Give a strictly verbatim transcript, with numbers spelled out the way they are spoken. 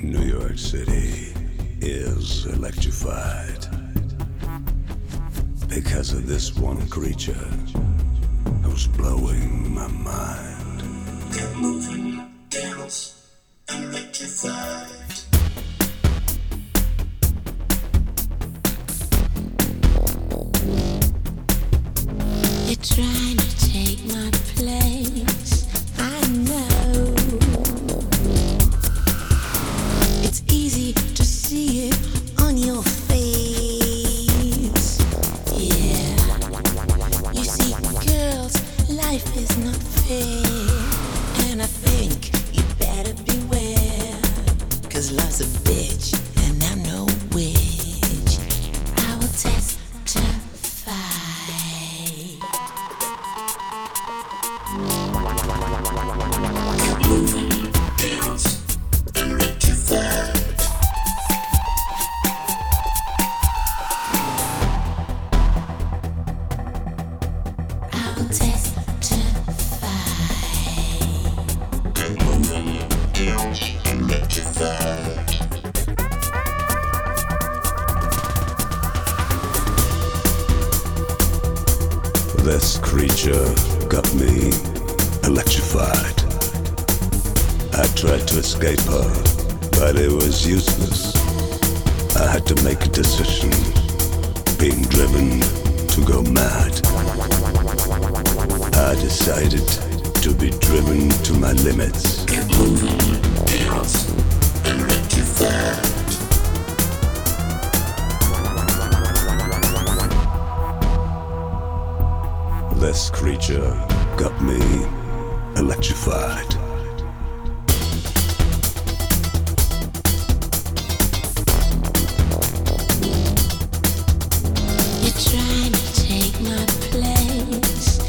New York City is electrified because of this one creature who's blowing my mind. Get moving, dance, electrified. You're trying to take my place, I know. It's easy to see it on your face. Yeah. You see, girls, life is not fair. And I think you better beware. Cause love's a bitch, and I'm no witch. I will testify. Get moving, dance, electrified. I will testify. Get moving, dance, electrified. This creature got me electrified. I tried to escape her, but it was useless. I had to make a decision, being driven to go mad. I decided to be driven to my limits. Get moving, dance, electrified. This creature got me electrified. You're trying to take my place,